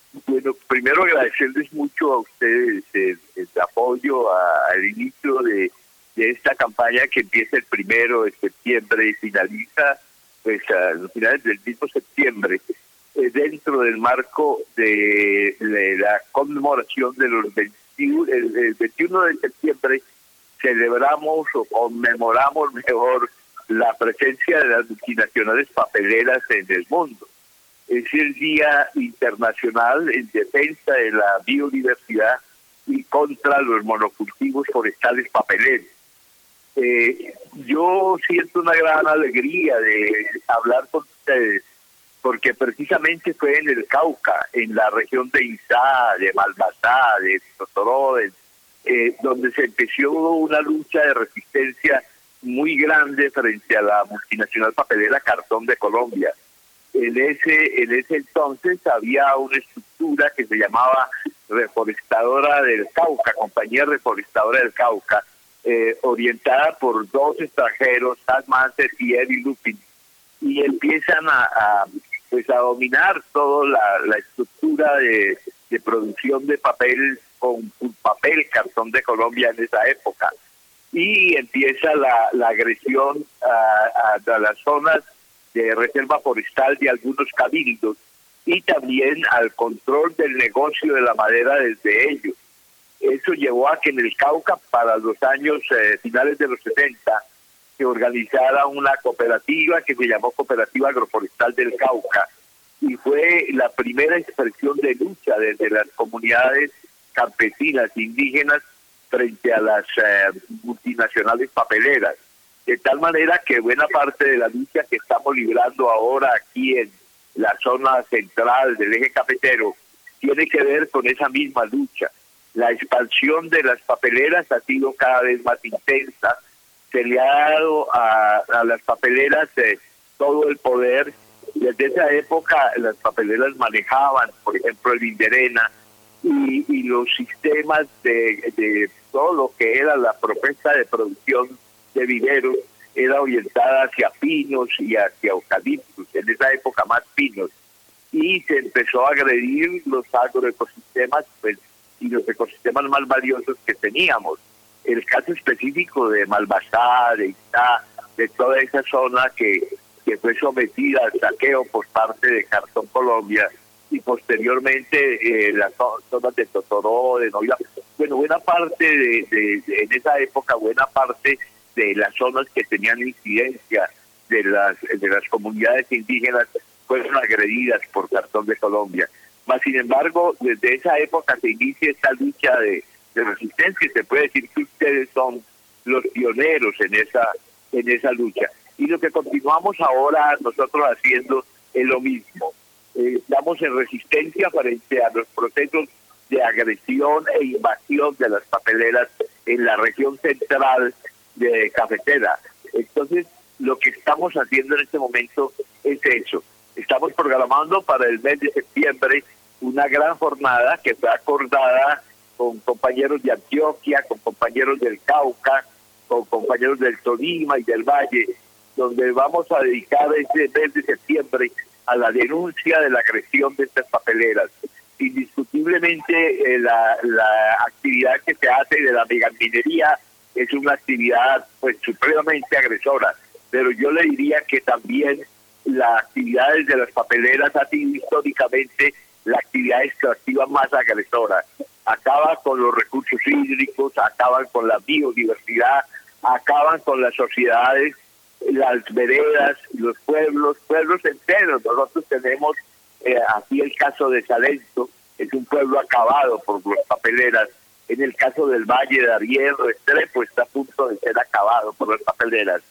Bueno, primero agradecerles mucho a ustedes el apoyo al inicio de esta campaña que empieza el 1 de septiembre y finaliza pues a los finales del mismo septiembre, dentro del marco de la conmemoración de los 21, el 21 de septiembre celebramos o conmemoramos mejor la presencia de las multinacionales papeleras en el mundo. Es el Día Internacional en Defensa de la Biodiversidad y contra los monocultivos forestales papeleros. Yo siento una gran alegría de hablar con ustedes, porque precisamente fue en el Cauca, en la región de Izá, de Malbazá, de Totoró, donde se empezó una lucha de resistencia muy grande frente a la multinacional papelera Cartón de Colombia. En ese entonces había una estructura que se llamaba Reforestadora del Cauca, Compañía Reforestadora del Cauca, orientada por dos extranjeros, Tad Manser y Eddie Lupin, y empiezan a dominar toda la estructura de producción de papel con papel Cartón de Colombia en esa época, y empieza la agresión a las zonas de reserva forestal de algunos cabildos y también al control del negocio de la madera desde ellos. Eso llevó a que en el Cauca, para los años finales de los 70, se organizara una cooperativa que se llamó Cooperativa Agroforestal del Cauca, y fue la primera expresión de lucha desde las comunidades campesinas indígenas frente a las multinacionales papeleras. De tal manera que buena parte de la lucha que estamos librando ahora aquí en la zona central del eje cafetero tiene que ver con esa misma lucha. La expansión de las papeleras ha sido cada vez más intensa. Se le ha dado a las papeleras todo el poder. Desde esa época las papeleras manejaban, por ejemplo, el Inderena y los sistemas de todo lo que era la propuesta de producción de viveros era orientada hacia pinos y hacia eucaliptos, en esa época más pinos, y se empezó a agredir los agroecosistemas y los ecosistemas más valiosos que teníamos. El caso específico de Malbazá, de Itá, de toda esa zona que fue sometida al saqueo por parte de Cartón Colombia, y posteriormente las zonas de Totoró, de Novia. Bueno, buena parte en esa época, buena parte de las zonas que tenían incidencia de las comunidades indígenas fueron agredidas por Cartón de Colombia. Mas, sin embargo, desde esa época se inicia esta lucha de resistencia, y se puede decir que ustedes son los pioneros en esa lucha. Y lo que continuamos ahora nosotros haciendo es lo mismo. Estamos en resistencia frente a los procesos de agresión e invasión de las papeleras en la región central de cafetera. Entonces, lo que estamos haciendo en este momento es eso. Estamos programando para el mes de septiembre una gran jornada que fue acordada con compañeros de Antioquia, con compañeros del Cauca, con compañeros del Tolima y del Valle, donde vamos a dedicar este mes de septiembre a la denuncia de la agresión de estas papeleras. Indiscutiblemente la actividad que se hace de la megaminería es una actividad pues supremamente agresora, pero yo le diría que también las actividades de las papeleras ha sido históricamente la actividad extractiva más agresora. Acaban con los recursos hídricos, acaban con la biodiversidad, acaban con las sociedades, las veredas, los pueblos enteros. Nosotros tenemos aquí el caso de Salento, es un pueblo acabado por las papeleras. En el caso del Valle de Ariel, Restrepo está a punto de ser acabado por las papeleras.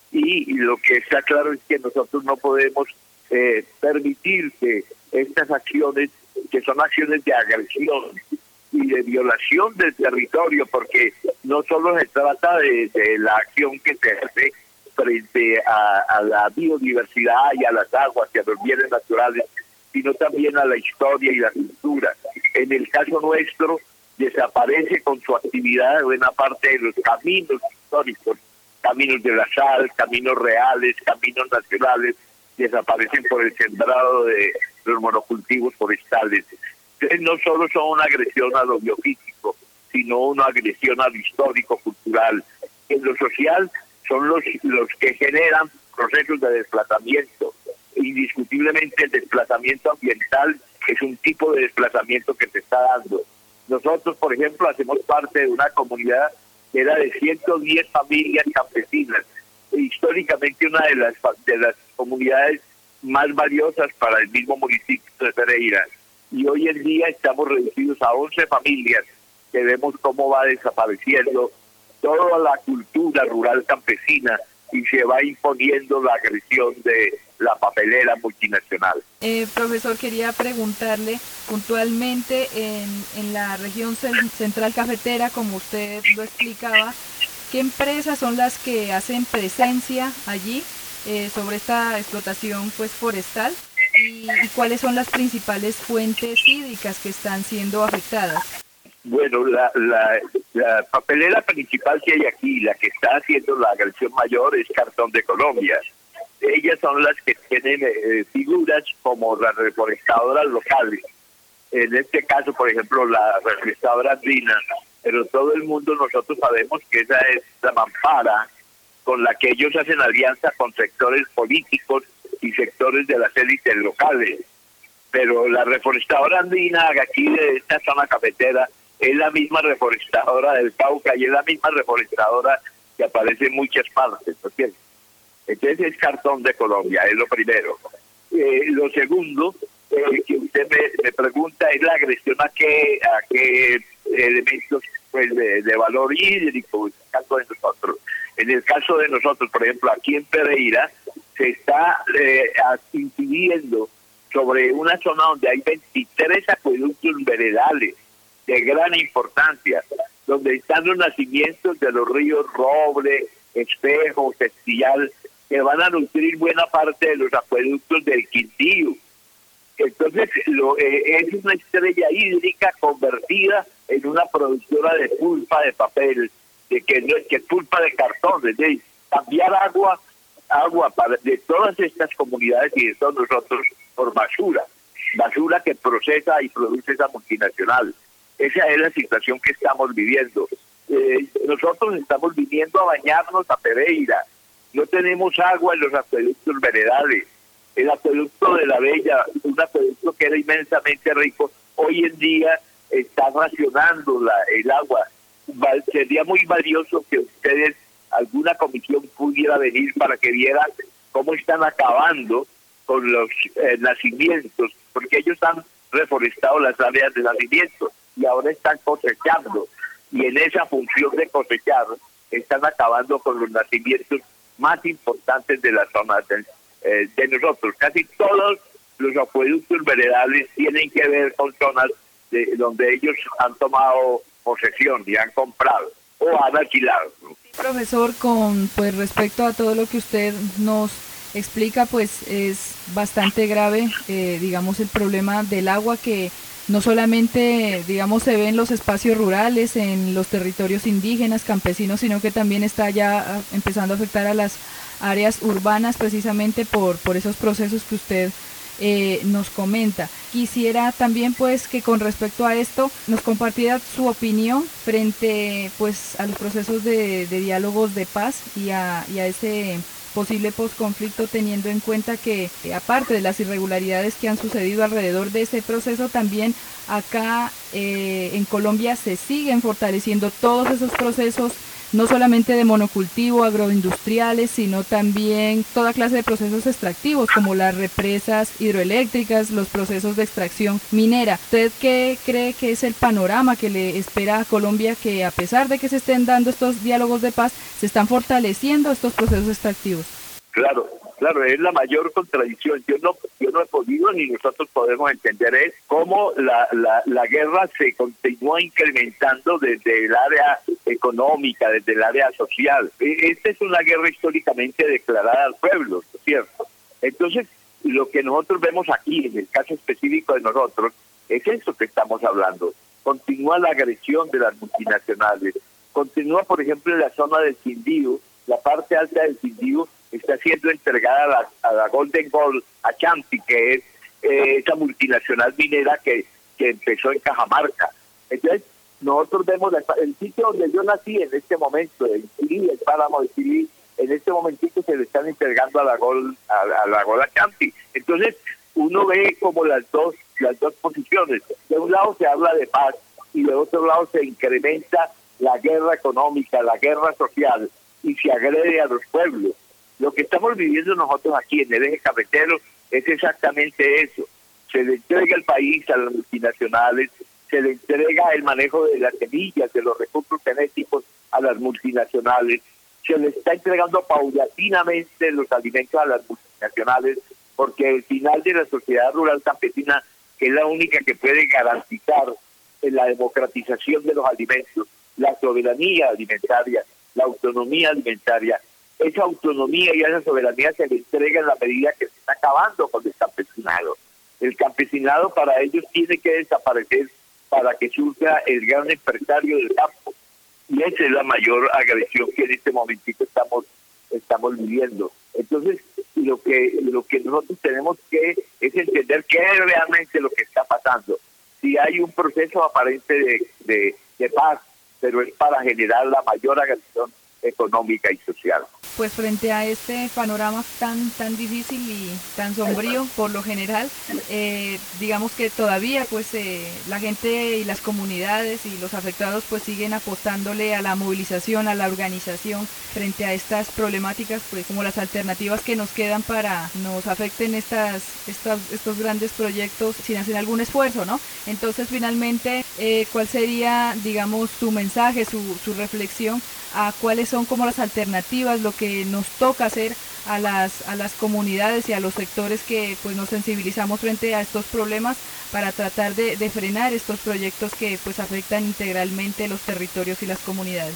Y lo que está claro es que nosotros no podemos permitir que estas acciones, que son acciones de agresión y de violación del territorio, porque no solo se trata de la acción que se hace frente a la biodiversidad y a las aguas y a los bienes naturales, sino también a la historia y la cultura. En el caso nuestro, desaparece con su actividad buena parte de los caminos históricos, caminos de la sal, caminos reales, caminos nacionales, desaparecen por el sembrado de los monocultivos forestales. Entonces no solo son una agresión a lo biofísico, sino una agresión a lo histórico, cultural. En lo social son los que generan procesos de desplazamiento. Indiscutiblemente el desplazamiento ambiental es un tipo de desplazamiento que se está dando. Nosotros, por ejemplo, hacemos parte de una comunidad que era de 110 familias campesinas, históricamente una de las comunidades más valiosas para el mismo municipio de Pereira. Y hoy en día estamos reducidos a 11 familias, que vemos cómo va desapareciendo toda la cultura rural campesina y se va imponiendo la agresión de la papelera multinacional. Profesor, quería preguntarle puntualmente en la región central cafetera, como usted lo explicaba, ¿qué empresas son las que hacen presencia allí sobre esta explotación pues forestal? ¿Y cuáles son las principales fuentes hídricas que están siendo afectadas? Bueno, la papelera principal que hay aquí, la que está haciendo la agresión mayor, es Cartón de Colombia. Ellas son las que tienen figuras como las reforestadoras locales. En este caso, por ejemplo, la reforestadora andina, pero todo el mundo nosotros sabemos que esa es la mampara con la que ellos hacen alianza con sectores políticos y sectores de las élites locales. Pero la reforestadora andina aquí de esta zona cafetera es la misma reforestadora del Cauca y es la misma reforestadora que aparece en muchas partes, ¿no es cierto? Entonces es Cartón de Colombia, es lo primero. Lo segundo que usted me pregunta es la agresión a qué elementos pues, de valor hídrico, en el caso de nosotros. En el caso de nosotros, por ejemplo, aquí en Pereira, se está incidiendo sobre una zona donde hay 23 acueductos veredales de gran importancia, donde están los nacimientos de los ríos Roble, Espejo, Cestillal, que van a nutrir buena parte de los acueductos del Quindío. Entonces es una estrella hídrica convertida en una productora de pulpa de papel, que pulpa de cartón, es decir, cambiar agua de todas estas comunidades y de todos nosotros por basura que procesa y produce esa multinacional. Esa es la situación que estamos viviendo. Nosotros estamos viniendo a bañarnos a Pereira. No tenemos agua en los acueductos veredales. El acueducto de la Bella, un acueducto que era inmensamente rico, hoy en día está racionando el agua. Sería muy valioso que ustedes, alguna comisión pudiera venir para que vieran cómo están acabando con los nacimientos, porque ellos han reforestado las áreas de nacimiento y ahora están cosechando, y en esa función de cosechar están acabando con los nacimientos más importantes de la zona de nosotros. Casi todos los acueductos veredales tienen que ver con zonas donde ellos han tomado posesión y han comprado o han alquilado, ¿no? Profesor, con pues respecto a todo lo que usted nos explica, pues es bastante grave, digamos, el problema del agua que no solamente, digamos, se ve en los espacios rurales, en los territorios indígenas, campesinos, sino que también está ya empezando a afectar a las áreas urbanas precisamente por esos procesos que usted nos comenta. Quisiera también pues que con respecto a esto nos compartiera su opinión frente pues a los procesos de diálogos de paz y a ese posible posconflicto, teniendo en cuenta que aparte de las irregularidades que han sucedido alrededor de ese proceso, también acá en Colombia se siguen fortaleciendo todos esos procesos, no solamente de monocultivo, agroindustriales, sino también toda clase de procesos extractivos, como las represas hidroeléctricas, los procesos de extracción minera. ¿Usted qué cree que es el panorama que le espera a Colombia, que a pesar de que se estén dando estos diálogos de paz, se están fortaleciendo estos procesos extractivos? Claro, es la mayor contradicción. Yo no he podido ni nosotros podemos entender es cómo la guerra se continúa incrementando desde el área económica, desde el área social. Esta es una guerra históricamente declarada al pueblo, ¿no es cierto? Entonces, lo que nosotros vemos aquí, en el caso específico de nosotros, es eso que estamos hablando. Continúa la agresión de las multinacionales. Continúa, por ejemplo, en la zona del Quindío, la parte alta del Quindío está siendo entregada a la Golden Gold, a Champi, que es esa multinacional minera que que empezó en Cajamarca. Entonces, nosotros vemos el sitio donde yo nací en este momento, en Chile, el páramo de Chile, en este momentito se le están entregando a la Gola Champi. Entonces, uno ve como las dos posiciones. De un lado se habla de paz y de otro lado se incrementa la guerra económica, la guerra social, y se agrede a los pueblos. Lo que estamos viviendo nosotros aquí en el eje cafetero es exactamente eso. Se le entrega el país a las multinacionales, se le entrega el manejo de las semillas, de los recursos genéticos a las multinacionales, se le está entregando paulatinamente los alimentos a las multinacionales, porque el final de la sociedad rural campesina, que es la única que puede garantizar la democratización de los alimentos, la soberanía alimentaria, la autonomía alimentaria, esa autonomía y esa soberanía se le entrega en la medida que se está acabando con el campesinado. El campesinado para ellos tiene que desaparecer para que surja el gran empresario del campo. Y esa es la mayor agresión que en este momentito estamos viviendo. Entonces, lo que nosotros tenemos que es entender qué es realmente lo que está pasando. Si hay un proceso aparente de paz, pero es para generar la mayor agresión económica y social. Pues frente a este panorama tan difícil y tan sombrío por lo general, digamos que todavía pues la gente y las comunidades y los afectados pues siguen apostándole a la movilización, a la organización frente a estas problemáticas, pues como las alternativas que nos quedan para nos afecten estos grandes proyectos sin hacer algún esfuerzo, ¿no? Entonces finalmente, ¿cuál sería, digamos, su mensaje, su reflexión a cuáles son como las alternativas, lo que nos toca hacer a las comunidades y a los sectores que pues nos sensibilizamos frente a estos problemas para tratar de frenar estos proyectos que pues afectan integralmente los territorios y las comunidades?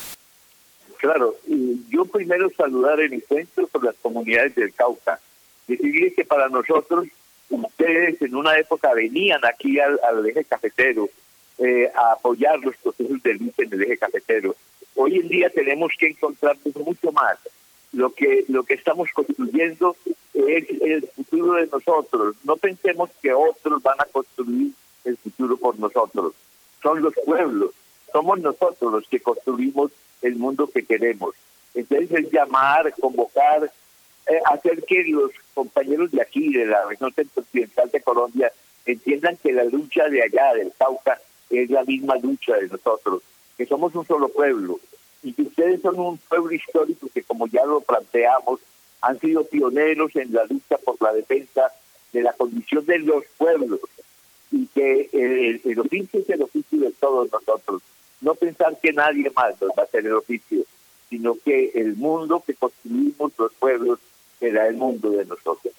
Claro, y yo primero saludar el encuentro con las comunidades del Cauca. Decirles que para nosotros, ustedes en una época venían aquí al eje cafetero a apoyar los procesos de lucha en el eje cafetero. Hoy en día tenemos que encontrarnos mucho más. Lo que estamos construyendo es el futuro de nosotros. No pensemos que otros van a construir el futuro por nosotros. Son los pueblos, somos nosotros los que construimos el mundo que queremos. Entonces es llamar, convocar, hacer que los compañeros de aquí, de la región centro-occidental de Colombia, entiendan que la lucha de allá, del Cauca, es la misma lucha de nosotros, que somos un solo pueblo, y que ustedes son un pueblo histórico que, como ya lo planteamos, han sido pioneros en la lucha por la defensa de la condición de los pueblos, y que el oficio es el oficio de todos nosotros. No pensar que nadie más nos va a hacer el oficio, sino que el mundo que construimos los pueblos será el mundo de nosotros.